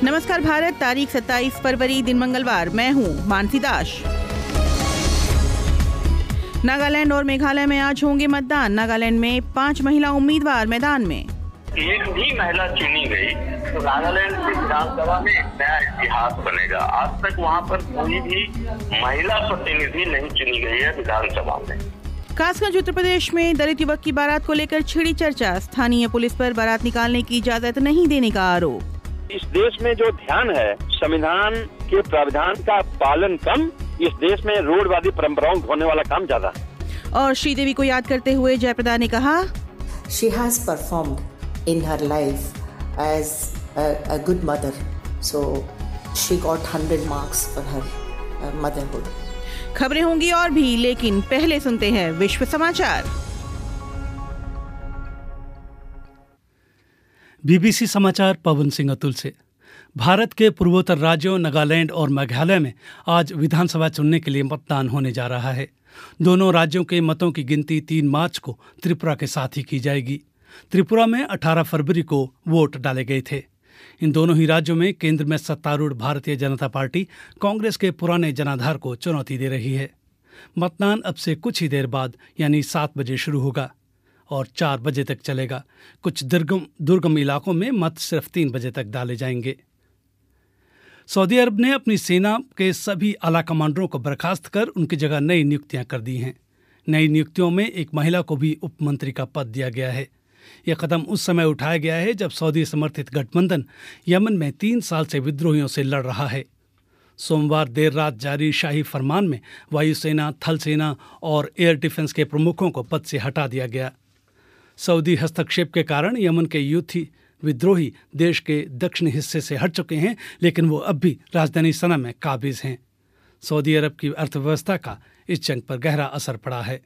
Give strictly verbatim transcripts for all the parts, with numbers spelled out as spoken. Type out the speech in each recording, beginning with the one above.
नमस्कार भारत, तारीख सत्ताईस फरवरी, दिन मंगलवार। मैं हूँ मानसी दास। नागालैंड और मेघालय में आज होंगे मतदान। नागालैंड में पांच महिला उम्मीदवार मैदान में। एक भी महिला चुनी गई तो नागालैंड की विधानसभा में एक नया इतिहास बनेगा। आज तक वहाँ पर कोई भी महिला प्रतिनिधि नहीं चुनी गई है विधानसभा में। कासगंज उत्तर प्रदेश में दलित युवक की बारात को लेकर छिड़ी चर्चा। स्थानीय पुलिस पर बारात निकालने की इजाजत नहीं देने का आरोप। इस देश में जो ध्यान है संविधान के प्रावधान का पालन कम, इस देश में रूढ़िवादी परंपराओं को होने वाला काम ज्यादा। और श्रीदेवी को याद करते हुए जयप्रदा ने कहा, She has performed in her life as a, a good mother, so she got one hundred marks for her uh, motherhood. खबरें होंगी और भी, लेकिन पहले सुनते हैं विश्व समाचार। बीबीसी समाचार पवन सिंह अतुल से। भारत के पूर्वोत्तर राज्यों नागालैंड और मेघालय में आज विधानसभा चुनने के लिए मतदान होने जा रहा है। दोनों राज्यों के मतों की गिनती तीन मार्च को त्रिपुरा के साथ ही की जाएगी। त्रिपुरा में अठारह फरवरी को वोट डाले गए थे। इन दोनों ही राज्यों में केंद्र में सत्तारूढ़ भारतीय जनता पार्टी कांग्रेस के पुराने जनाधार को चुनौती दे रही है। मतदान अब से कुछ ही देर बाद यानी सात बजे शुरू होगा और चार बजे तक चलेगा। कुछ दुर्गम दुर्गम इलाकों में मत सिर्फ तीन बजे तक डाले जाएंगे। सऊदी अरब ने अपनी सेना के सभी आला कमांडरों को बर्खास्त कर उनकी जगह नई नियुक्तियां कर दी हैं। नई नियुक्तियों में एक महिला को भी उप मंत्री का पद दिया गया है। यह कदम उस समय उठाया गया है जब सऊदी समर्थित गठबंधन यमन में तीन साल से विद्रोहियों से लड़ रहा है। सोमवार देर रात जारी शाही फरमान में वायुसेना, थल सेना और एयर डिफेंस के प्रमुखों को पद से हटा दिया गया। सऊदी हस्तक्षेप के कारण यमन के यूथी विद्रोही देश के दक्षिणी हिस्से से हट चुके हैं, लेकिन वो अब भी राजधानी सना में काबिज हैं। सऊदी अरब की अर्थव्यवस्था का इस जंग पर गहरा असर पड़ा है।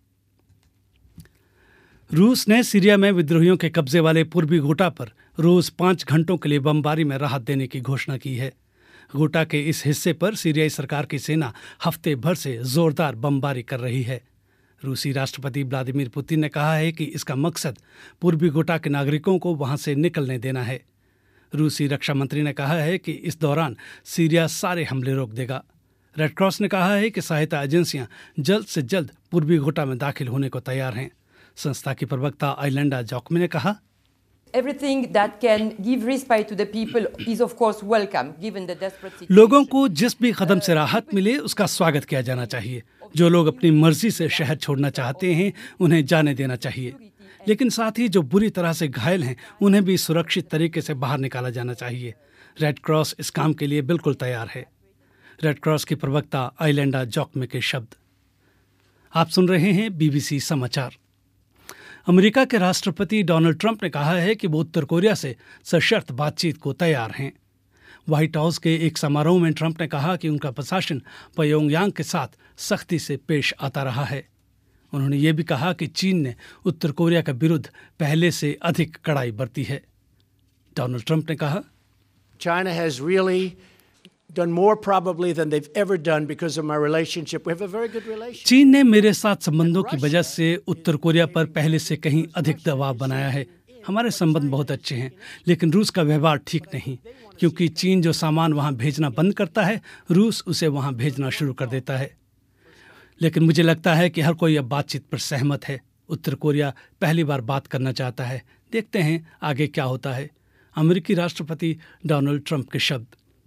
रूस ने सीरिया में विद्रोहियों के कब्जे वाले पूर्वी घूटा पर रोज पाँच घंटों के लिए बमबारी में राहत देने की घोषणा की है। घूटा के इस हिस्से पर सीरियाई सरकार की सेना हफ्ते भर से जोरदार बमबारी कर रही है। रूसी राष्ट्रपति व्लादिमीर पुतिन ने कहा है कि इसका मकसद पूर्वी घूटा के नागरिकों को वहां से निकलने देना है। रूसी रक्षा मंत्री ने कहा है कि इस दौरान सीरिया सारे हमले रोक देगा। रेड क्रॉस ने कहा है कि सहायता एजेंसियां जल्द से जल्द पूर्वी घूटा में दाखिल होने को तैयार हैं। संस्था की प्रवक्ता आइलैंडा जॉकमे ने कहा, Everything that can give respite to the people is of course welcome given the desperate situation. लोगों को जिस भी कदम से राहत मिले उसका स्वागत किया जाना चाहिए। जो लोग अपनी मर्जी से शहर छोड़ना चाहते हैं उन्हें जाने देना चाहिए, लेकिन साथ ही जो बुरी तरह से घायल हैं उन्हें भी सुरक्षित तरीके से बाहर निकाला जाना चाहिए। रेड क्रॉस इस काम के लिए बिल्कुल तैयार है। रेड क्रॉस की प्रवक्ता आइलैंडा जॉकमे के शब्द। आप सुन रहे हैं बीबीसी समाचार। अमेरिका के राष्ट्रपति डोनाल्ड ट्रंप ने कहा है कि वो उत्तर कोरिया से सशर्त बातचीत को तैयार हैं। व्हाइट हाउस के एक समारोह में ट्रंप ने कहा कि उनका प्रशासन प्योंगयांग के साथ सख्ती से पेश आता रहा है। उन्होंने ये भी कहा कि चीन ने उत्तर कोरिया के विरुद्ध पहले से अधिक कड़ाई बरती है। डोनाल्ड ट्रंप ने कहा, China has really done more probably than they've ever done because of my relationship. We have a very good relationship. चीन ने मेरे साथ संबंधों की वजह से उत्तर कोरिया पर पहले से कहीं अधिक दबाव बनाया है। हमारे संबंध बहुत अच्छे हैं, लेकिन रूस का व्यवहार ठीक नहीं, क्योंकि चीन जो सामान वहां भेजना बंद करता है, रूस उसे वहां भेजना शुरू कर देता है। लेकिन मुझे लगता है कि हर कोई अब बातचीत पर सहमत है। उत्तर कोरिया पहली बार बात करना चाहता है। देखते हैं आगे क्या होता है। अमेरिकी राष्ट्रपति डोनाल्ड ट्रंप के शब्द।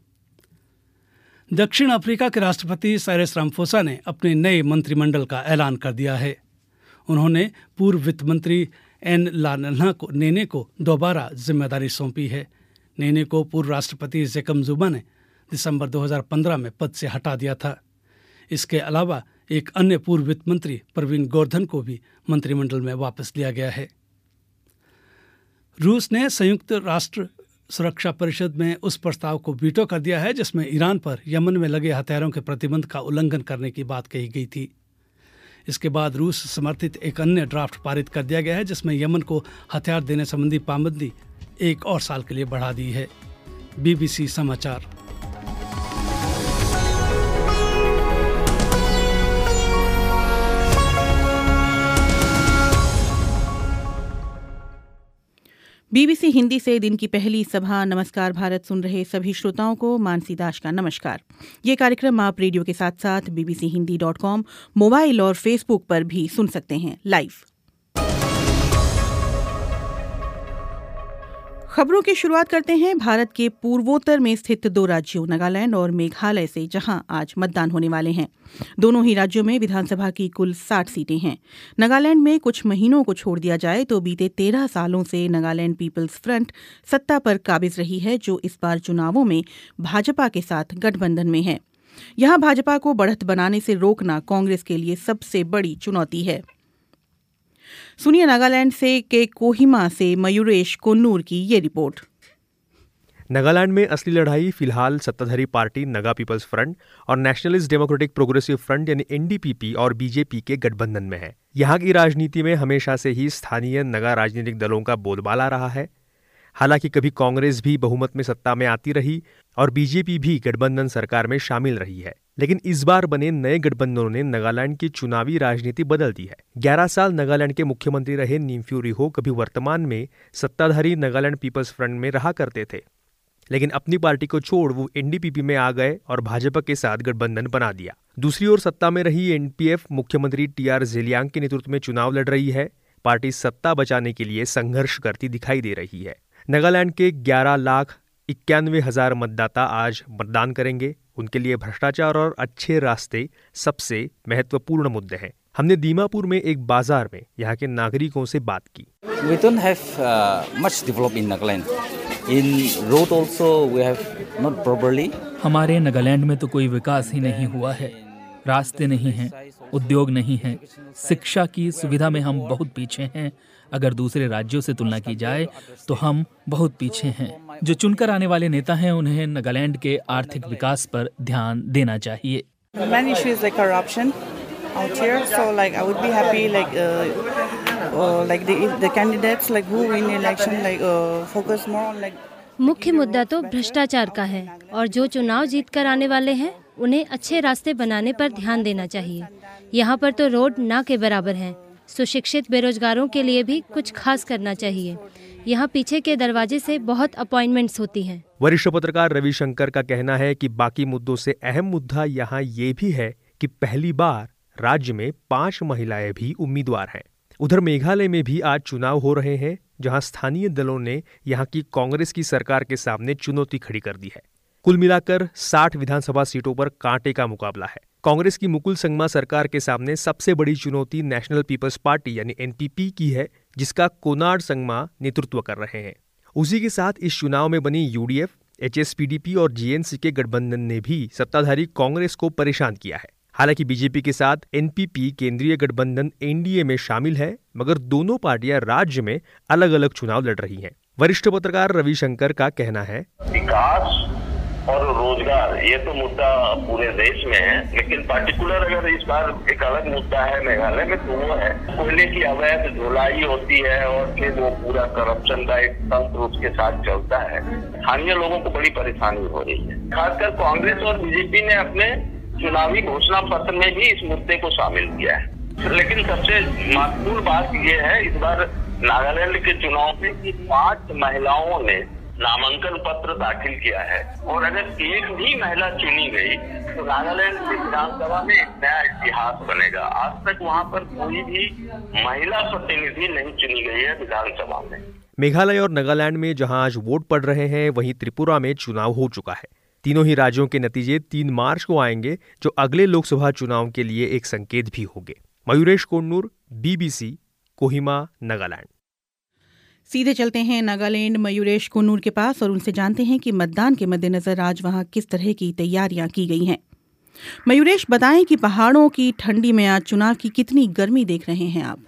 दक्षिण अफ्रीका के राष्ट्रपति साइरस रामफोसा ने अपने नए मंत्रिमंडल का ऐलान कर दिया है। उन्होंने पूर्व वित्त मंत्री एन लानना को नेने को दोबारा जिम्मेदारी सौंपी है। नेने को पूर्व राष्ट्रपति जेकब जुमा ने दिसंबर दो हज़ार पंद्रह में पद से हटा दिया था। इसके अलावा एक अन्य पूर्व वित्त मंत्री प्रवीण गोर्धन को भी मंत्रिमंडल में वापस लिया गया है। रूस ने संयुक्त राष्ट्र सुरक्षा परिषद में उस प्रस्ताव को वीटो कर दिया है जिसमें ईरान पर यमन में लगे हथियारों के प्रतिबंध का उल्लंघन करने की बात कही गई थी। इसके बाद रूस समर्थित एक अन्य ड्राफ्ट पारित कर दिया गया है जिसमें यमन को हथियार देने संबंधी पाबंदी एक और साल के लिए बढ़ा दी है। बीबीसी समाचार। बीबीसी हिंदी से दिन की पहली सभा नमस्कार भारत सुन रहे सभी श्रोताओं को मानसी दास का नमस्कार। ये कार्यक्रम आप रेडियो के साथ साथ BBC Hindi dot com, mobile और फेसबुक पर भी सुन सकते हैं लाइव। खबरों की शुरुआत करते हैं भारत के पूर्वोत्तर में स्थित दो राज्यों नागालैंड और मेघालय से, जहां आज मतदान होने वाले हैं। दोनों ही राज्यों में विधानसभा की कुल साठ सीटें हैं। नागालैंड में कुछ महीनों को छोड़ दिया जाए तो बीते तेरह सालों से नागालैंड पीपल्स फ्रंट सत्ता पर काबिज रही है, जो इस बार चुनावों में भाजपा के साथ गठबंधन में है। यहां भाजपा को बढ़त बनाने से रोकना कांग्रेस के लिए सबसे बड़ी चुनौती है। सुनिए नागालैंड से के कोहिमा से मयूरेश कोन्नूर की ये रिपोर्ट। नागालैंड में असली लड़ाई फिलहाल सत्ताधारी पार्टी नगा पीपल्स फ्रंट और नेशनलिस्ट डेमोक्रेटिक प्रोग्रेसिव फ्रंट यानी एनडीपीपी और बीजेपी के गठबंधन में है। यहाँ की राजनीति में हमेशा से ही स्थानीय नगा राजनीतिक दलों का बोलबाला रहा है। हालांकि कभी कांग्रेस भी बहुमत में सत्ता में आती रही और बीजेपी भी गठबंधन सरकार में शामिल रही है, लेकिन इस बार बने नए गठबंधनों ने नागालैंड की चुनावी राजनीति बदल दी है। ग्यारह साल नागालैंड के मुख्यमंत्री रहे नीमफ्यू रिहो कभी वर्तमान में सत्ताधारी नागालैंड पीपल्स फ्रंट में रहा करते थे, लेकिन अपनी पार्टी को छोड़ वो एनडीपीपी में आ गए और भाजपा के साथ गठबंधन बना दिया। दूसरी ओर सत्ता में रही एनपीएफ मुख्यमंत्री टीआर जेलियांग के नेतृत्व में चुनाव लड़ रही है। पार्टी सत्ता बचाने के लिए संघर्ष करती दिखाई दे रही है। नागालैंड के ग्यारह लाख इक्यानवे हजार मतदाता आज मतदान करेंगे। उनके लिए भ्रष्टाचार और अच्छे रास्ते सबसे महत्वपूर्ण मुद्दे हैं। हमने दीमापुर में एक बाजार में यहाँ के नागरिकों से बात की। We don't have uh, much developed in Nagaland. In road also we have not properly. हमारे नागालैंड में तो कोई विकास ही नहीं हुआ है। रास्ते नहीं हैं, उद्योग नहीं हैं, शिक्षा की सुविधा में हम बहुत पीछे हैं। अगर दूसरे राज्यों से तुलना की जाए तो हम बहुत पीछे हैं। जो चुनकर आने वाले नेता हैं उन्हें नागालैंड के आर्थिक विकास पर ध्यान देना चाहिए। Many issues like corruption out here, so like I would be happy like uh, uh, like the the candidates like who win election like uh, focus more on like मुख्य मुद्दा तो भ्रष्टाचार का है और जो चुनाव जीत कर आने वाले हैं उन्हें अच्छे रास्ते बनाने पर ध्यान देना चाहिए। यहाँ पर तो रोड ना के बराबर हैं। सुशिक्षित बेरोजगारों के लिए भी कुछ खास करना चाहिए। यहाँ पीछे के दरवाजे से बहुत अपॉइंटमेंट्स होती हैं। वरिष्ठ पत्रकार रविशंकर का कहना है कि बाकी मुद्दों से अहम मुद्दा यहाँ ये भी है कि पहली बार राज्य में पांच महिलाएं भी उम्मीदवार हैं। उधर मेघालय में भी आज चुनाव हो रहे हैं, जहां स्थानीय दलों ने यहां की कांग्रेस की सरकार के सामने चुनौती खड़ी कर दी है। कुल मिलाकर साठ विधानसभा सीटों पर कांटे का मुकाबला है। कांग्रेस की मुकुल संगमा सरकार के सामने सबसे बड़ी चुनौती नेशनल पीपल्स पार्टी यानी एनपीपी की है, जिसका कोनार्ड संगमा नेतृत्व कर रहे हैं। उसी के साथ इस चुनाव में बनी यूडीएफ, एचएसपीडीपी और जीएनसी के गठबंधन ने भी सत्ताधारी कांग्रेस को परेशान किया है। हालांकि बीजेपी के साथ एनपीपी केंद्रीय गठबंधन एनडीए में शामिल है, मगर दोनों पार्टियां राज्य में अलग अलग चुनाव लड़ रही हैं। वरिष्ठ पत्रकार रविशंकर का कहना है, विकास और रोजगार ये तो मुद्दा पूरे देश में है, लेकिन पर्टिकुलर अगर इस बार एक अलग मुद्दा है मेघालय में तो वो है कोयले की अवैध ढुलाई होती है और फिर वो पूरा करप्शन का एक तंत्र उसके साथ चलता है। स्थानीय लोगों को बड़ी परेशानी हो रही है। खासकर कांग्रेस और बीजेपी ने अपने चुनावी घोषणा पत्र में भी इस मुद्दे को शामिल किया है। लेकिन सबसे महत्वपूर्ण बात यह है इस बार नागालैंड के चुनाव में कि पांच महिलाओं ने नामांकन पत्र दाखिल किया है और अगर एक भी महिला चुनी गई तो नागालैंड की विधानसभा में एक नया इतिहास बनेगा। आज तक वहां पर कोई भी महिला प्रतिनिधि नहीं चुनी गई है विधानसभा में। मेघालय और नागालैंड में जहां आज वोट पड़ रहे हैं, वहीं त्रिपुरा में चुनाव हो चुका है। तीनों ही राज्यों के नतीजे तीन मार्च को आएंगे, जो अगले लोकसभा चुनाव के लिए एक संकेत भी होंगे। मयूरेश कोन्नूर, बीबीसी, कोहिमा, नागालैंड। सीधे चलते हैं नागालैंड मयूरेश कोन्नूर के पास और उनसे जानते हैं कि मतदान के मद्देनजर आज वहां किस तरह की तैयारियां की गई हैं। मयूरेश, बताएं कि पहाड़ों की ठंडी में आज चुनाव की कितनी गर्मी देख रहे हैं आप?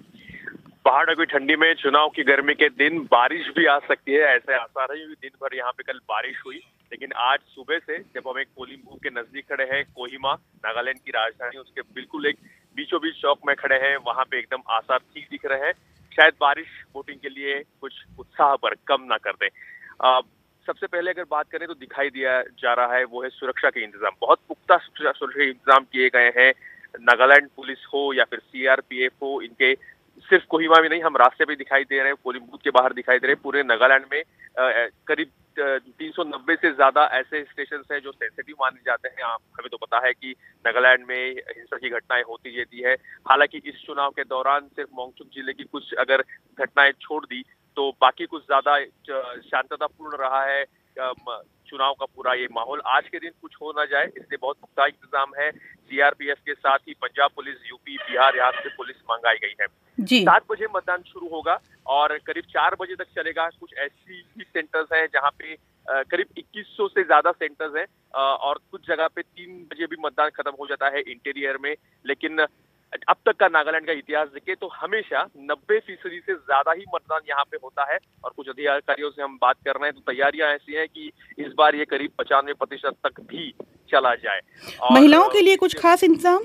पहाड़ों की ठंडी में चुनाव की गर्मी के दिन बारिश भी आ सकती है, ऐसे आसार है। दिन भर यहाँ पे कल बारिश हुई, लेकिन आज सुबह से जब हम एक पोलिंग बूथ के नजदीक खड़े हैं, कोहिमा नागालैंड की राजधानी, उसके बिल्कुल एक बीचों बीच चौक में खड़े हैं, वहाँ पे एकदम आसार ठीक दिख रहे हैं। शायद बारिश वोटिंग के लिए कुछ उत्साह पर कम ना कर दे। आ, सबसे पहले अगर बात करें तो दिखाई दिया जा रहा है वो है सुरक्षा के इंतजाम। बहुत पुख्ता सुरक्षा के इंतजाम किए गए हैं। नागालैंड पुलिस हो या फिर सीआरपीएफ हो, इनके सिर्फ कोहिमा में नहीं, हम रास्ते पे दिखाई दे रहे हैं, पोलिंग बूथ के बाहर दिखाई दे रहे हैं। पूरे नागालैंड में करीब तीन सौ नब्बे से ज्यादा ऐसे स्टेशन हैं जो सेंसिटिव माने जाते हैं। आप हमें तो पता है कि नागालैंड में हिंसा की घटनाएं होती रहती है। हालांकि इस चुनाव के दौरान सिर्फ मोंगचुक जिले की कुछ अगर घटनाएं छोड़ दी तो बाकी कुछ ज्यादा शांततापूर्ण रहा है चुनाव का पूरा ये माहौल। आज के दिन कुछ हो ना जाए इसलिए बहुत पुख्ता इंतजाम है। सीआरपीएफ के साथ ही पंजाब पुलिस, यूपी, बिहार, यहाँ से पुलिस मंगाई गई है। सात बजे मतदान शुरू होगा और करीब चार बजे तक चलेगा। कुछ ऐसी भी सेंटर्स हैं जहाँ पे करीब इक्कीस सौ से ज्यादा सेंटर्स हैं और कुछ जगह पे तीन बजे भी मतदान खत्म हो जाता है इंटीरियर में। लेकिन अब तक का नागालैंड का इतिहास देखे तो हमेशा नब्बे फीसदी से ज्यादा ही मतदान यहाँ पे होता है। और कुछ अधिकारियों से हम बात कर रहे हैं तो तैयारियां ऐसी हैं कि इस बार ये करीब पचानवे प्रतिशत तक भी चला जाए। महिलाओं के लिए कुछ खास इंतजाम?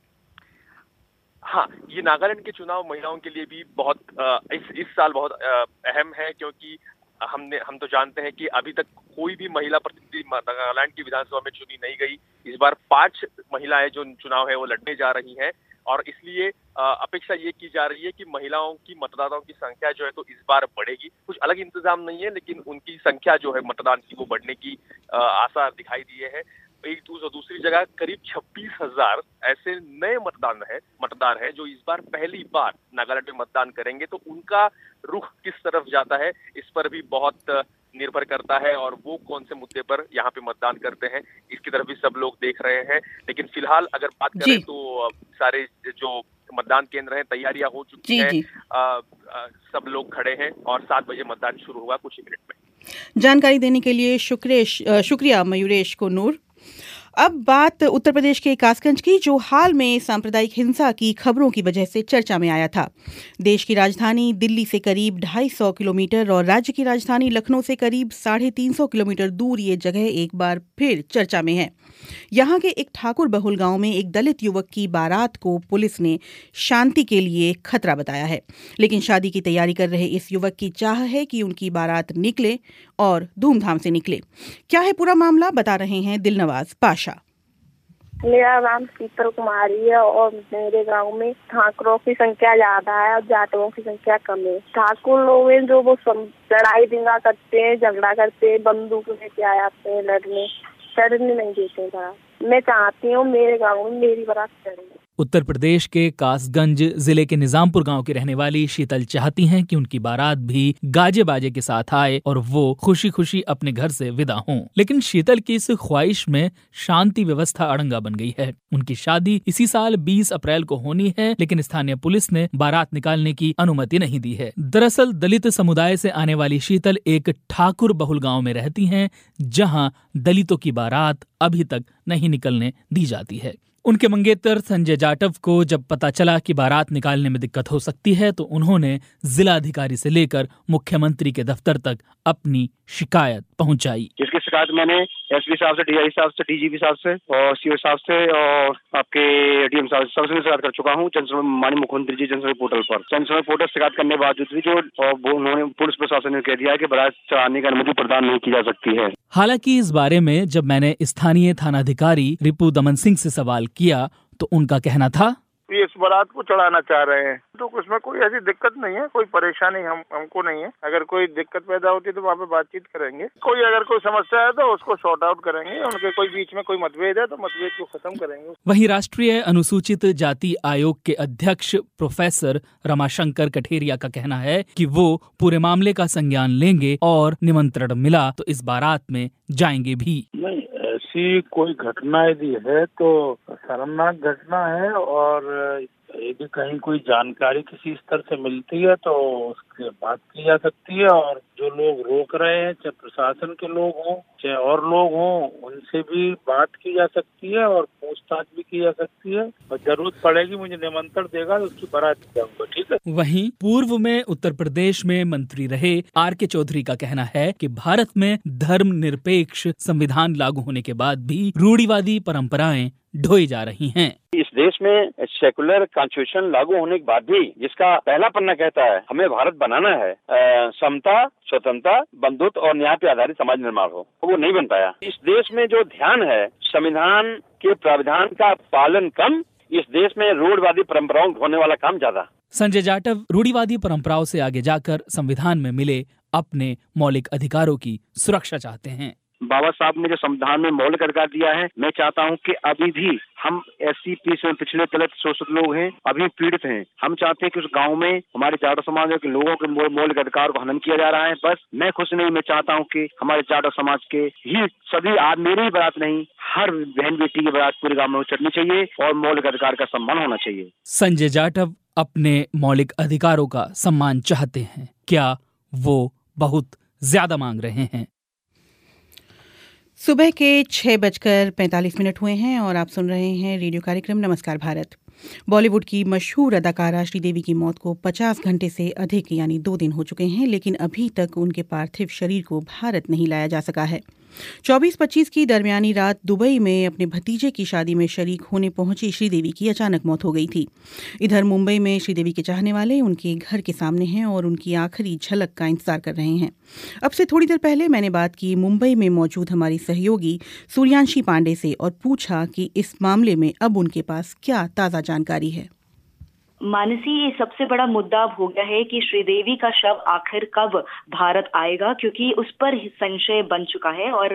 हाँ, ये नागालैंड के चुनाव महिलाओं के लिए भी बहुत इस इस साल बहुत अहम है, क्योंकि हमने हम तो जानते हैं कि अभी तक कोई भी महिला प्रतिनिधि नागालैंड की विधानसभा में चुनी नहीं गई। इस बार पांच महिलाएं जो चुनाव है वो लड़ने जा रही हैं और इसलिए अपेक्षा ये की जा रही है कि महिलाओं की मतदाताओं की संख्या जो है तो इस बार बढ़ेगी। कुछ अलग इंतजाम नहीं है लेकिन उनकी संख्या जो है मतदान की वो बढ़ने की आसार दिखाई दिए है। एक दूसरी जगह करीब छब्बीस हजार ऐसे नए मतदान है मतदार है जो इस बार पहली बार नागालैंड में मतदान करेंगे। तो उनका रुख किस तरफ जाता है इस पर भी बहुत निर्भर करता है और वो कौन से मुद्दे पर यहाँ पे मतदान करते हैं इसकी तरफ भी सब लोग देख रहे हैं। लेकिन फिलहाल अगर बात करें तो सारे जो मतदान केंद्र हैं तैयारियां हो चुकी हैं। सब लोग खड़े हैं और सात बजे मतदान शुरू होगा कुछ ही मिनट में। जानकारी देने के लिए शुक्रिया मयूरेश को नूर। अब बात उत्तर प्रदेश के कासगंज की, जो हाल में सांप्रदायिक हिंसा की खबरों की वजह से चर्चा में आया था। देश की राजधानी दिल्ली से करीब ढाई सौ किलोमीटर और राज्य की राजधानी लखनऊ से करीब साढ़े तीन सौ किलोमीटर दूर ये जगह एक बार फिर चर्चा में है। यहाँ के एक ठाकुर बहुल गांव में एक दलित युवक की बारात को पुलिस ने शांति के लिए खतरा बताया है, लेकिन शादी की तैयारी कर रहे इस युवक की चाह है कि उनकी बारात निकले और धूमधाम से निकले। क्या है पूरा मामला, बता रहे हैं दिलनवाज पाशा। मेरा नाम शीतल कुमारी है और मेरे गांव में ठाकुरों की संख्या ज्यादा है और जाटों की संख्या कम है। ठाकुर लोग हैं जो वो लड़ाई दंगा करते हैं, झगड़ा करते हैं, बंदूक लेके आ जाते हैं लड़ने, चढ़ने नहीं देते बारात। मैं चाहती हूँ मेरे गाँव में मेरी बारात चढ़े। उत्तर प्रदेश के कासगंज जिले के निजामपुर गांव की रहने वाली शीतल चाहती हैं कि उनकी बारात भी गाजे बाजे के साथ आए और वो खुशी खुशी अपने घर से विदा हों। लेकिन शीतल की इस ख्वाहिश में शांति व्यवस्था अड़ंगा बन गई है। उनकी शादी इसी साल बीस अप्रैल को होनी है, लेकिन स्थानीय पुलिस ने बारात निकालने की अनुमति नहीं दी है। दरअसल दलित समुदाय से आने वाली शीतल एक ठाकुर बहुल गाँव में रहती है, जहाँ दलितों की बारात अभी तक नहीं निकलने दी जाती है। उनके मंगेतर संजय जाटव को जब पता चला कि बारात निकालने में दिक्कत हो सकती है तो उन्होंने जिलाधिकारी से लेकर मुख्यमंत्री के दफ्तर तक अपनी शिकायत पहुंचाई। इसकी शिकायत मैंने एसपी साहब से, डीआई साहब से, डीजीपी साहब से और सीओ साहब से और आपके एडीएम साहब से सबसे शिकायत कर चुका हूँ जनसभा माननीय मुख्यमंत्री जी जनसभा पोर्टल पर। जनसभा पोर्टल शिकायत करने के बावजूद भी जो उन्होंने पुलिस प्रशासन ने कह दिया है कि बारात चढ़ाने की अनुमति प्रदान नहीं की जा सकती है। हालांकि इस बारे में जब मैंने स्थानीय थानाधिकारी रिपु दमन सिंह से सवाल किया तो उनका कहना था ये इस बारात को चढ़ाना चाह रहे हैं तो उसमें कोई ऐसी दिक्कत नहीं है, कोई परेशानी हम हमको नहीं है। अगर कोई दिक्कत पैदा होती है तो वहाँ पे बातचीत करेंगे। कोई अगर कोई समस्या है तो उसको सॉर्ट आउट करेंगे। उनके कोई बीच में कोई मतभेद है तो मतभेद को खत्म करेंगे। वहीं राष्ट्रीय अनुसूचित जाति आयोग के अध्यक्ष प्रोफेसर रमाशंकर कठेरिया का कहना है कि वो पूरे मामले का संज्ञान लेंगे और निमंत्रण मिला तो इस बारात में जाएंगे भी। नहीं, ऐसी कोई घटना यदि है तो शर्मनाक घटना है और यदि कहीं कोई जानकारी किसी स्तर से मिलती है तो उसके बात की जा सकती है और जो लोग रोक रहे हैं चाहे प्रशासन के लोग हों चाहे और लोग हों उनसे भी बात की जा सकती है और पूछताछ भी की जा सकती है और जरूरत पड़ेगी मुझे निमंत्रण देगा तो उसकी बारात जाऊंगा। ठीक है। वहीं पूर्व में उत्तर प्रदेश में मंत्री रहे आर के चौधरी का कहना है कि भारत में धर्म निरपेक्ष संविधान लागू होने के बाद भी रूढ़िवादी परंपराएं ढोई जा रही हैं। इस देश में सेकुलर कॉन्स्टिट्यूशन लागू होने के बाद भी जिसका पहला पन्ना कहता है हमें भारत बनाना है, समता, स्वतंत्रता, बंधुत्व और न्याय पे आधारित समाज निर्माण हो, वो नहीं बन पाया। इस देश में जो ध्यान है संविधान के प्रावधान का पालन कम, इस देश में रूढ़िवादी परंपराओं ढोने वाला काम ज्यादा। संजय जाटव रूढ़िवादी परंपराओं से आगे जाकर संविधान में मिले अपने मौलिक अधिकारों की सुरक्षा चाहते हैं। बाबा साहब ने जो संविधान में मौलिक अधिकार दिया है, मैं चाहता हूं कि अभी भी हम एससी पीसी में पिछले दलित शोषित लोग हैं, अभी पीड़ित हैं। हम चाहते हैं कि उस गांव में हमारे जाटव समाज के लोगों के मौलिक अधिकार को हनन किया जा रहा है। बस मैं खुश नहीं, मैं चाहता हूं कि हमारे जाटव समाज के ही सभी, आज मेरी ही बारात नहीं, हर बहन बेटी की बारात पूरे गाँव में चढ़नी चाहिए और मौलिक अधिकार का सम्मान होना चाहिए। संजय जाटव अपने मौलिक अधिकारों का सम्मान चाहते हैं। क्या वो बहुत ज्यादा मांग रहे हैं? सुबह के छह बजकर पैंतालीस मिनट हुए हैं और आप सुन रहे हैं रेडियो कार्यक्रम नमस्कार भारत। बॉलीवुड की मशहूर अदाकारा श्रीदेवी की मौत को पचास घंटे से अधिक यानी दो दिन हो चुके हैं, लेकिन अभी तक उनके पार्थिव शरीर को भारत नहीं लाया जा सका है। चौबीस पच्चीस की दरमियानी रात दुबई में अपने भतीजे की शादी में शरीक होने पहुंची श्रीदेवी की अचानक मौत हो गई थी। इधर मुंबई में श्रीदेवी के चाहने वाले उनके घर के सामने हैं और उनकी आखिरी झलक का इंतजार कर रहे हैं। अब से थोड़ी देर पहले मैंने बात की मुंबई में मौजूद हमारी सहयोगी सूर्यांशी पांडे से और पूछा कि इस मामले में अब उनके पास क्या ताज़ा जानकारी है। मानसी, ये सबसे बड़ा मुद्दा हो गया है कि श्रीदेवी का शव आखिर कब भारत आएगा, क्योंकि उस पर संशय बन चुका है। और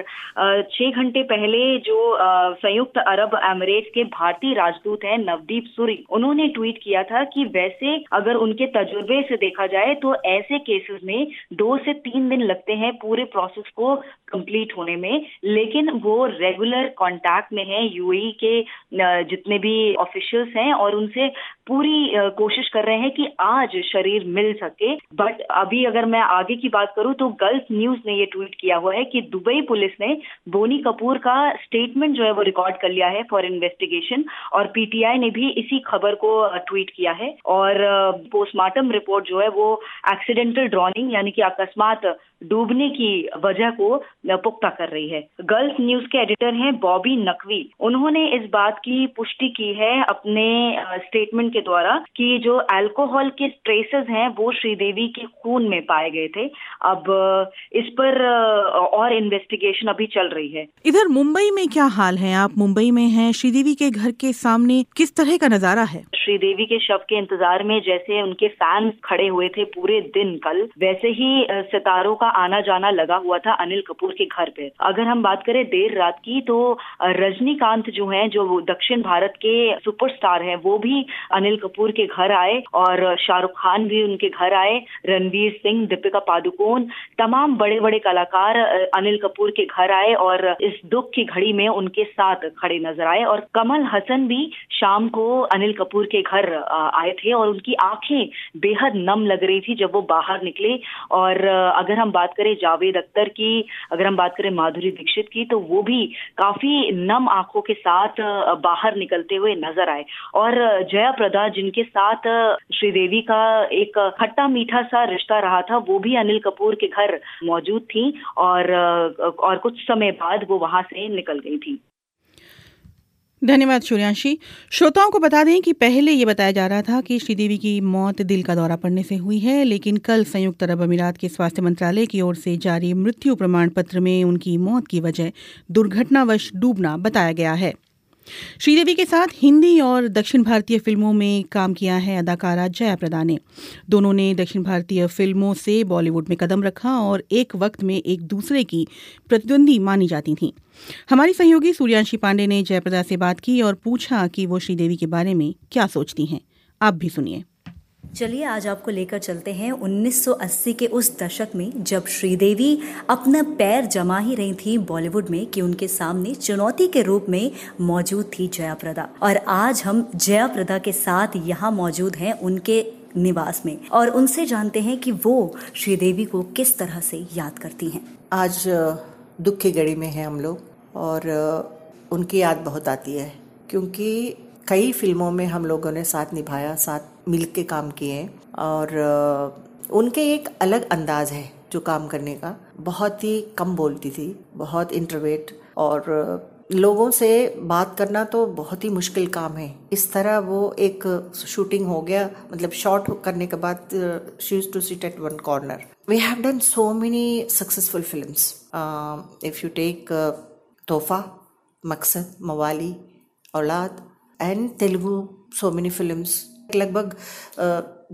छह घंटे पहले जो संयुक्त अरब अमीरात के भारतीय राजदूत हैं नवदीप सूरी, उन्होंने ट्वीट किया था कि वैसे अगर उनके तजुर्बे से देखा जाए तो ऐसे केसेस में दो से तीन दिन लगते हैं पूरे प्रोसेस को कंप्लीट होने में, लेकिन वो रेगुलर कांटेक्ट में है यूएई के जितने भी ऑफिशियल्स हैं और उनसे पूरी कोशिश कर रहे हैं कि आज शरीर मिल सके। बट अभी अगर मैं आगे की बात करूं तो गल्फ न्यूज ने ये ट्वीट किया हुआ है कि दुबई पुलिस ने बोनी कपूर का स्टेटमेंट जो है वो रिकॉर्ड कर लिया है फॉर इन्वेस्टिगेशन, और पीटीआई ने भी इसी खबर को ट्वीट किया है। और पोस्टमार्टम रिपोर्ट जो है वो एक्सीडेंटल ड्रॉनिंग यानी कि अकस्मात डूबने की वजह को पुख्ता कर रही है। गल्फ न्यूज के एडिटर हैं बॉबी नकवी, उन्होंने इस बात की पुष्टि की है अपने स्टेटमेंट के द्वारा कि जो अल्कोहल के ट्रेसेस हैं वो श्रीदेवी के खून में पाए गए थे। अब इस पर और इन्वेस्टिगेशन अभी चल रही है। इधर मुंबई में क्या हाल है? आप मुंबई में हैं, श्रीदेवी के घर के सामने किस तरह का नजारा है? श्रीदेवी के शव के इंतजार में जैसे उनके फैंस खड़े हुए थे पूरे दिन कल, वैसे ही सितारों का आना जाना लगा हुआ था अनिल कपूर के घर पे। अगर हम बात करें देर रात की तो रजनीकांत जो हैं, जो दक्षिण भारत के सुपरस्टार हैं, वो भी अनिल कपूर के घर आए और शाहरुख खान भी उनके घर आए, रणवीर सिंह, दीपिका पादुकोण, तमाम बड़े बड़े कलाकार अनिल कपूर के घर आए और इस दुख की घड़ी में उनके साथ खड़े नजर आए। और कमल हसन भी शाम को अनिल कपूर के घर आए थे और उनकी आंखें बेहद नम लग रही थी जब वो बाहर निकले। और अगर हम बात करें जावेद अख्तर की, अगर हम बात करें माधुरी दीक्षित की, तो वो भी काफी नम आंखों के साथ बाहर निकलते हुए नजर आए। और जया प्रदा, जिनके साथ श्रीदेवी का एक खट्टा मीठा सा रिश्ता रहा था, वो भी अनिल कपूर के घर मौजूद थी और और कुछ समय बाद वो वहां से निकल गई थी। धन्यवाद सूर्यांशी। श्रोताओं को बता दें कि पहले ये बताया जा रहा था कि श्रीदेवी की मौत दिल का दौरा पड़ने से हुई है, लेकिन कल संयुक्त अरब अमीरात के स्वास्थ्य मंत्रालय की ओर से जारी मृत्यु प्रमाण पत्र में उनकी मौत की वजह दुर्घटनावश डूबना बताया गया है। श्रीदेवी के साथ हिंदी और दक्षिण भारतीय फिल्मों में काम किया है अदाकारा जया प्रदा ने। दोनों ने दक्षिण भारतीय फिल्मों से बॉलीवुड में कदम रखा और एक वक्त में एक दूसरे की प्रतिद्वंदी मानी जाती थीं। हमारी सहयोगी सूर्यांशी पांडे ने जया प्रदा से बात की और पूछा कि वो श्रीदेवी के बारे में क्या सोचती हैं। आप भी सुनिए। चलिए आज आपको लेकर चलते हैं उन्नीस सौ अस्सी के उस दशक में, जब श्रीदेवी अपना पैर जमा ही रही थी बॉलीवुड में कि उनके सामने चुनौती के रूप में मौजूद थी जया प्रदा। और आज हम जया प्रदा के साथ यहाँ मौजूद हैं उनके निवास में और उनसे जानते हैं कि वो श्रीदेवी को किस तरह से याद करती हैं। आज दुख की घड़ी में है हम लोग और उनकी याद बहुत आती है, क्योंकि कई फिल्मों में हम लोगों ने साथ निभाया, साथ मिल के काम किए और उनके एक अलग अंदाज है जो काम करने का। बहुत ही कम बोलती थी, बहुत इंट्रोवर्ट, और लोगों से बात करना तो बहुत ही मुश्किल काम है। इस तरह वो एक शूटिंग हो गया, मतलब शॉट करने के बाद she used to sit at one corner. We have done so many successful films. If you take Tohfa, Maqsad, Mawaali, Aulad and Telugu, so many films. लगभग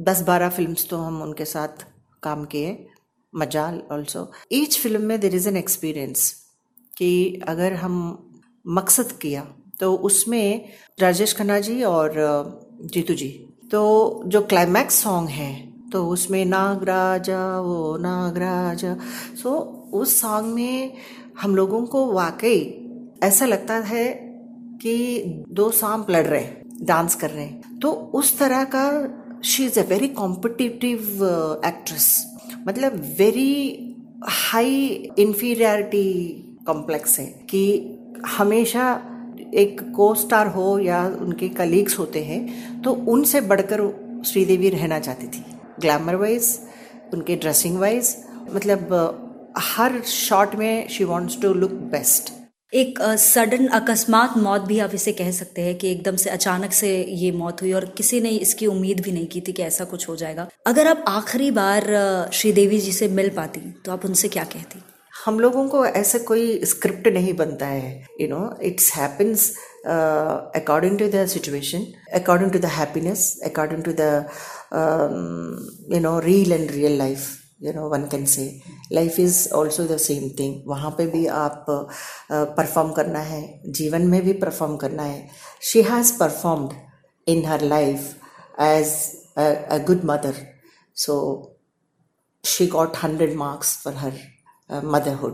दस बारह फिल्म्स तो हम उनके साथ काम किए, मजाल ऑल्सो। ईच फिल्म में देयर इज़ एन एक्सपीरियंस कि अगर हम मकसद किया तो उसमें राजेश खन्ना जी और जीतू जी, तो जो क्लाइमैक्स सॉन्ग है तो उसमें नागराजा वो नागराजा, सो उस सॉन्ग में हम लोगों को वाकई ऐसा लगता है कि दो सांप लड़ रहे हैं, डांस कर रहे हैं। तो उस तरह का she is a very competitive actress, मतलब वेरी हाई इन्फीरियरिटी कॉम्प्लेक्स है कि हमेशा एक को स्टार हो या उनके कलीग्स होते हैं तो उनसे बढ़कर श्रीदेवी रहना चाहती थी, ग्लैमर वाइज, उनके ड्रेसिंग वाइज, मतलब हर शॉट में she wants to look best. एक सडन अकस्मात मौत भी आप इसे कह सकते हैं कि एकदम से अचानक से ये मौत हुई और किसी ने इसकी उम्मीद भी नहीं की थी कि ऐसा कुछ हो जाएगा। अगर आप आखिरी बार श्रीदेवी जी से मिल पाती तो आप उनसे क्या कहती? हम लोगों को ऐसा कोई स्क्रिप्ट नहीं बनता है, you know, it's happens according to the situation, according to the happiness, according to the you know real and real life, you know, one can say life is also the same thing. वहाँ पे भी आप perform uh, करना है, जीवन में भी perform करना है। She has performed in her life as a good mother, so she got hundred marks for her motherhood.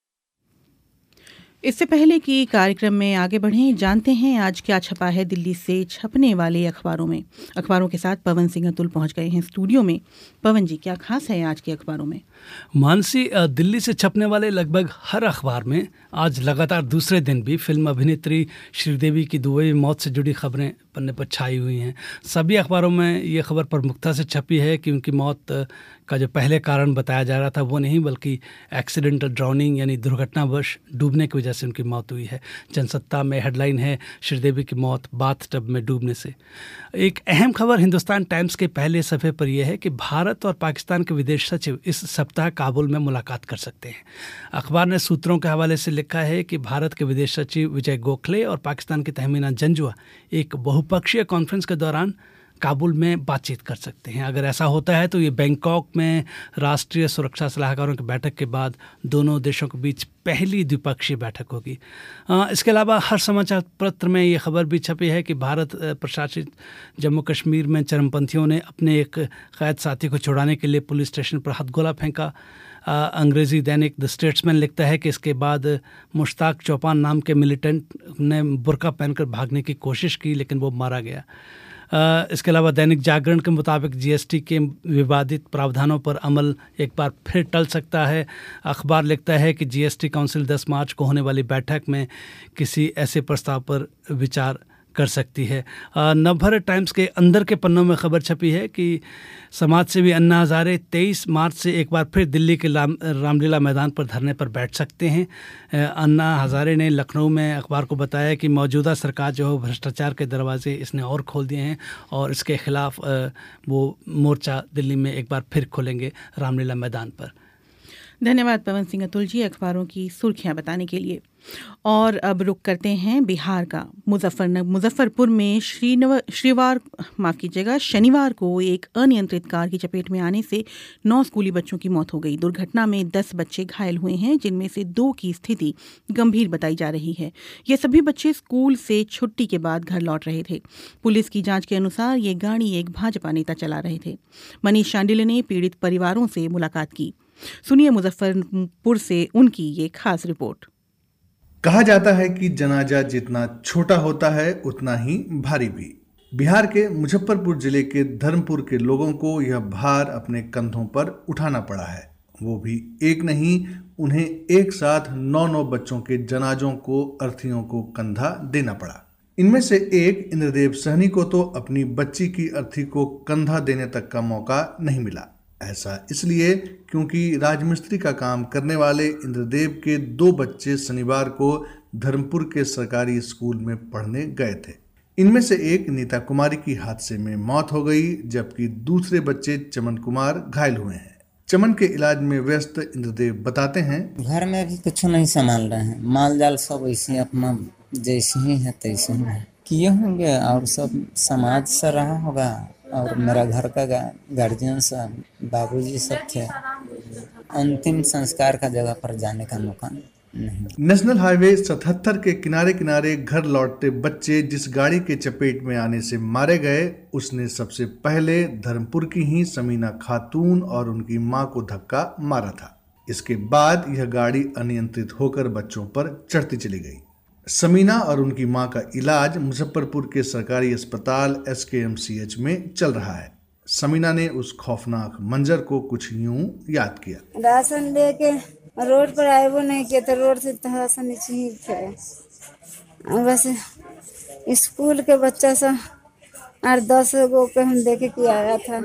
इससे पहले कि कार्यक्रम में आगे बढ़ें, जानते हैं आज क्या छपा है दिल्ली से छपने वाले अखबारों में। अखबारों के साथ पवन सिंह अतुल पहुंच गए हैं स्टूडियो में। पवन जी, क्या खास है आज के अखबारों में? मानसी, दिल्ली से छपने वाले लगभग हर अखबार में आज लगातार दूसरे दिन भी फिल्म अभिनेत्री श्रीदेवी की दुबई मौत से जुड़ी खबरें पन्ने पर छाई हुई हैं। सभी अखबारों में ये खबर प्रमुखता से छपी है कि उनकी मौत का जो पहले कारण बताया जा रहा था वो नहीं, बल्कि एक्सीडेंटल ड्राउनिंग यानी दुर्घटनावश डूबने की वजह से उनकी मौत हुई है। जनसत्ता में हेडलाइन है श्रीदेवी की मौत बाथटब में डूबने से। एक अहम खबर हिंदुस्तान टाइम्स के पहले सफ़े पर यह है कि भारत और पाकिस्तान के विदेश सचिव इस सप्ताह काबुल में मुलाकात कर सकते हैं। अखबार ने सूत्रों के हवाले से लिखा है कि भारत के विदेश सचिव विजय गोखले और पाकिस्तान की तहमीना जंजुआ एक बहुपक्षीय कॉन्फ्रेंस के दौरान काबुल में बातचीत कर सकते हैं। अगर ऐसा होता है तो ये बैंकॉक में राष्ट्रीय सुरक्षा सलाहकारों की बैठक के बाद दोनों देशों के बीच पहली द्विपक्षीय बैठक होगी। इसके अलावा हर समाचार पत्र में ये खबर भी छपी है कि भारत प्रशासित जम्मू कश्मीर में चरमपंथियों ने अपने एक कैद साथी को छुड़ाने के लिए पुलिस स्टेशन पर हथगोला फेंका। अंग्रेज़ी दैनिक द स्टेट्समैन लिखता है कि इसके बाद मुश्ताक चौपान नाम के मिलिटेंट ने बुर्का पहनकर भागने की कोशिश की, लेकिन वो मारा गया। Uh, इसके अलावा दैनिक जागरण के मुताबिक जीएसटी के विवादित प्रावधानों पर अमल एक बार फिर टल सकता है। अखबार लिखता है कि जीएसटी काउंसिल दस मार्च को होने वाली बैठक में किसी ऐसे प्रस्ताव पर विचार कर सकती है। नवभारत टाइम्स के अंदर के पन्नों में खबर छपी है कि समाज सेवी अन्ना हजारे तेईस मार्च से एक बार फिर दिल्ली के रामलीला मैदान पर धरने पर बैठ सकते हैं। अन्ना हजारे ने लखनऊ में अखबार को बताया कि मौजूदा सरकार जो है भ्रष्टाचार के दरवाजे इसने और खोल दिए हैं और इसके खिलाफ वो मोर्चा दिल्ली में एक बार फिर खोलेंगे रामलीला मैदान पर। धन्यवाद पवन सिंह अतुल जी अखबारों की सुर्खियां बताने के लिए। और अब रुक करते हैं बिहार का। मुजफ्फर मुजफ्फरपुर में श्रीवार माफ कीजिएगा शनिवार को एक अनियंत्रित कार की चपेट में आने से नौ स्कूली बच्चों की मौत हो गई। दुर्घटना में दस बच्चे घायल हुए हैं, जिनमें से दो की स्थिति गंभीर बताई जा रही है। ये सभी बच्चे स्कूल से छुट्टी के बाद घर लौट रहे थे। पुलिस की जांच के अनुसार ये गाड़ी एक भाजपा नेता चला रहे थे। मनीष शांडिल्य ने पीड़ित परिवारों से मुलाकात की। सुनिए मुजफ्फरपुर से उनकी ये खास रिपोर्ट। कहा जाता है कि जनाजा जितना छोटा होता है उतना ही भारी भी। बिहार के मुजफ्फरपुर जिले के धर्मपुर के लोगों को यह भार अपने कंधों पर उठाना पड़ा है। वो भी एक नहीं, उन्हें एक साथ नौ नौ बच्चों के जनाजों को अर्थियों को कंधा देना पड़ा। इनमें से एक इंद्रदेव सहनी को तो अपनी बच्ची की अर्थी को कंधा देने तक का मौका नहीं मिला। ऐसा इसलिए क्योंकि राजमिस्त्री का काम करने वाले इंद्रदेव के दो बच्चे शनिवार को धर्मपुर के सरकारी स्कूल में पढ़ने गए थे। इनमें से एक नीता कुमारी की हादसे में मौत हो गई, जबकि दूसरे बच्चे चमन कुमार घायल हुए हैं। चमन के इलाज में व्यस्त इंद्रदेव बताते हैं, घर में भी कुछ नहीं संभाल रहे हैं, माल जाल सब ऐसे अपना जैसे ही है तैसे ही है किए होंगे और सब समाज से रहा होगा और मेरा घर का गार्जियन सब बाबूजी सब थे। अंतिम संस्कार का जगह पर जाने का मौका नहीं। नेशनल हाईवे सतहत्तर के किनारे किनारे घर लौटते बच्चे जिस गाड़ी के चपेट में आने से मारे गए, उसने सबसे पहले धर्मपुर की ही समीना खातून और उनकी मां को धक्का मारा था। इसके बाद यह गाड़ी अनियंत्रित होकर बच्चों पर चढ़ती चली गई। समीना और उनकी मां का इलाज मुजफ्फरपुर के सरकारी अस्पताल एस के एम सी एच में चल रहा है। समीना ने उस खौफनाक मंजर को कुछ यूं याद किया। राशन लेके रोड पर आए वो नहीं किया, तो रोड से थोड़ा सा नीचे ही थे। बस स्कूल के बच्चा सब आठ दस गो पे हम देखे कि आया था।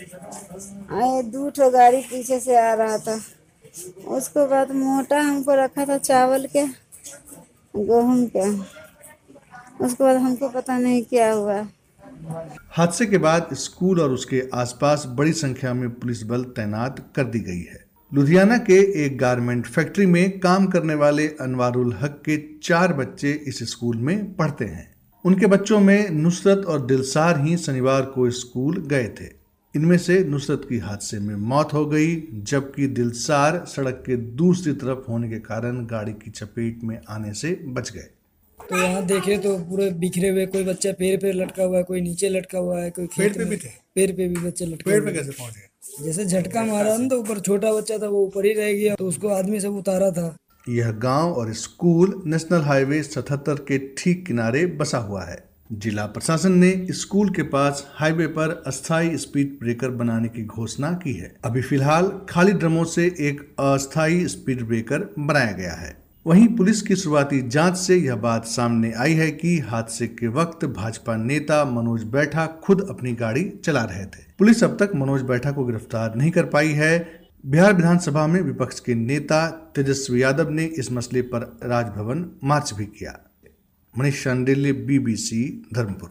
आए दो ठो गाड़ी पीछे से आ रहा था। उसके बाद मोटा हमको रखा था चावल के गेहूं के। उसके बाद हमको पता नहीं क्या हुआ। हादसे के बाद स्कूल और उसके आसपास बड़ी संख्या में पुलिस बल तैनात कर दी गई है। लुधियाना के एक गारमेंट फैक्ट्री में काम करने वाले अनवारुल हक के चार बच्चे इस स्कूल में पढ़ते हैं। उनके बच्चों में नुसरत और दिलसार ही शनिवार को स्कूल गए थे। इनमें से नुसरत की हादसे में मौत हो गई, जबकि दिलसार सड़क के दूसरी तरफ होने के कारण गाड़ी की चपेट में आने से बच गए। तो यहाँ देखे तो पूरे बिखरे हुए, कोई बच्चा पेड़ पे लटका हुआ है, कोई नीचे लटका हुआ है, कोई पेड़ पे भी थे। पेड़ पे भी बच्चे लटके। पेड़ पे कैसे पहुंच गए? जैसे झटका मारा ना तो ऊपर छोटा बच्चा था वो ऊपर ही रह गया, तो उसको आदमी सब उतारा था। यह गांव और स्कूल नेशनल हाईवे सतहत्तर के ठीक किनारे बसा हुआ है। जिला प्रशासन ने स्कूल के पास हाईवे पर अस्थायी स्पीड ब्रेकर बनाने की घोषणा की है। अभी फिलहाल खाली ड्रमों से एक अस्थायी स्पीड ब्रेकर बनाया गया है। वहीं पुलिस की शुरुआती जांच से यह बात सामने आई है कि हादसे के वक्त भाजपा नेता मनोज बैठा खुद अपनी गाड़ी चला रहे थे। पुलिस अब तक मनोज बैठा को गिरफ्तार नहीं कर पाई है। बिहार विधानसभा में विपक्ष के नेता तेजस्वी यादव ने इस मसले पर राजभवन मार्च भी किया। मनीष शांडिल्य, बीबीसी, धर्मपुर।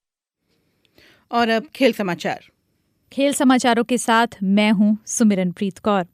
और अब खेल समाचार। खेल समाचारों के साथ मैं हूं सुमिरनप्रीत कौर।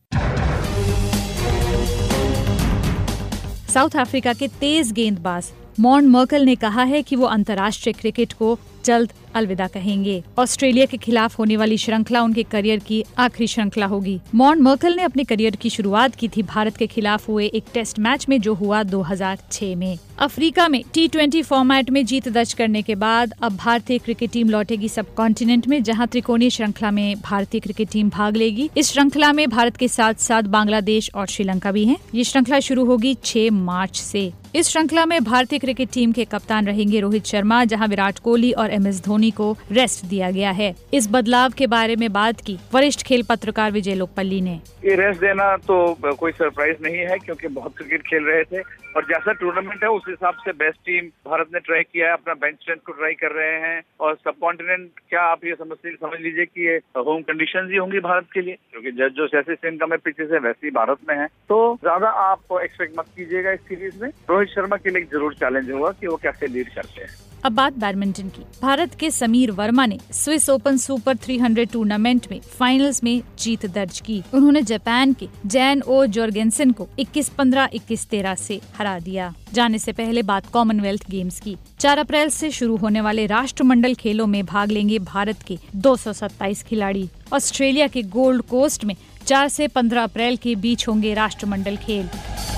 साउथ अफ्रीका के तेज गेंदबाज मॉन मर्कल ने कहा है कि वो अंतर्राष्ट्रीय क्रिकेट को जल्द अलविदा कहेंगे। ऑस्ट्रेलिया के खिलाफ होने वाली श्रृंखला उनके करियर की आखिरी श्रृंखला होगी। मॉन मर्कल ने अपने करियर की शुरुआत की थी भारत के खिलाफ हुए एक टेस्ट मैच में जो हुआ दो हज़ार छह में। अफ्रीका में टी ट्वेंटी फॉर्मेट में जीत दर्ज करने के बाद अब भारतीय क्रिकेट टीम लौटेगी सब कॉन्टिनेंट में, जहां त्रिकोणीय श्रृंखला में भारतीय क्रिकेट टीम भाग लेगी। इस श्रृंखला में भारत के साथ साथ बांग्लादेश और श्रीलंका भी हैं। ये श्रृंखला शुरू होगी छह मार्च से। इस श्रृंखला में भारतीय क्रिकेट टीम के कप्तान रहेंगे रोहित शर्मा, जहां विराट कोहली और एम एस धोनी को रेस्ट दिया गया है। इस बदलाव के बारे में बात की वरिष्ठ खेल पत्रकार विजय लोकपल्ली ने। ये रेस्ट देना तो कोई सरप्राइज नहीं है, क्योंकि बहुत क्रिकेट खेल रहे थे और जैसा टूर्नामेंट है उस हिसाब से बेस्ट टीम भारत ने ट्राई किया है, अपना बेंच स्ट्रेंथ को ट्राई कर रहे हैं। और सब कॉन्टिनेंट क्या आप ये समझ समझ लीजिए कि ये होम कंडीशंस ही होंगी भारत के लिए, क्योंकि जज जो जैसे इनका में पीछे से वैसे ही भारत में है, तो ज्यादा आप एक्सपेक्ट मत कीजिएगा इस सीरीज में। रोहित शर्मा के लिए जरूर चैलेंज होगा कि वो कैसे लीड करते हैं। अब बात बैडमिंटन की। भारत के समीर वर्मा ने स्विस ओपन सुपर तीन सौ टूर्नामेंट में फाइनल्स में जीत दर्ज की। उन्होंने जापान के जैन ओ जोर्गेंसन को इक्कीस पंद्रह इक्कीस तेरह से हरा दिया। जाने से पहले बात कॉमनवेल्थ गेम्स की। चार अप्रैल से शुरू होने वाले राष्ट्रमंडल खेलों में भाग लेंगे भारत के दो सौ सत्ताईस खिलाड़ी। ऑस्ट्रेलिया के गोल्ड कोस्ट में चार से पंद्रह अप्रैल के बीच होंगे राष्ट्रमंडल खेल।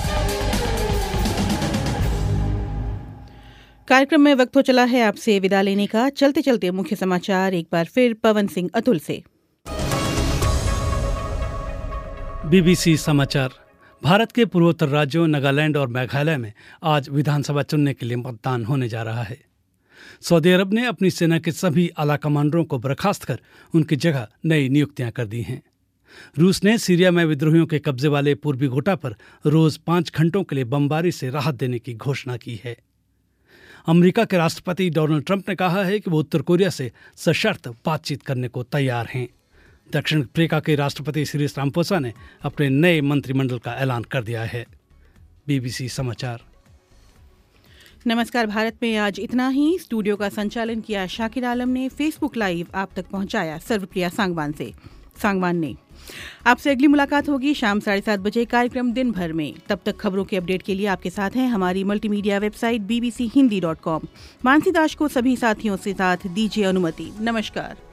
कार्यक्रम में वक्त हो चला है आपसे विदा लेने का। चलते चलते मुख्य समाचार एक बार फिर पवन सिंह अतुल से। बीबीसी समाचार। भारत के पूर्वोत्तर राज्यों नागालैंड और मेघालय में आज विधानसभा चुनने के लिए मतदान होने जा रहा है। सऊदी अरब ने अपनी सेना के सभी आला कमांडरों को बर्खास्त कर उनकी जगह नई नियुक्तियां कर दी हैं। रूस ने सीरिया में विद्रोहियों के कब्जे वाले पूर्वी घोटा पर रोज पाँच घंटों के लिए बमबारी से राहत देने की घोषणा की है। अमेरिका के राष्ट्रपति डोनाल्ड ट्रंप ने कहा है कि वो उत्तर कोरिया से सशर्त बातचीत करने को तैयार हैं। दक्षिण अफ्रीका के राष्ट्रपति सिरिल रामाफोसा ने अपने नए मंत्रिमंडल का ऐलान कर दिया है। बीबीसी समाचार। नमस्कार भारत में आज इतना ही। स्टूडियो का संचालन किया शाकिर आलम ने। फेसबुक लाइव आप तक पहुंचाया सर्वप्रिया सांगवान से सांगवान ने। आपसे अगली मुलाकात होगी शाम साढ़े सात बजे कार्यक्रम दिन भर में। तब तक खबरों के अपडेट के लिए आपके साथ हैं हमारी multimedia website B B C Hindi dot com. Mansi Das को सभी साथियों से साथ दीजिए अनुमति। नमस्कार।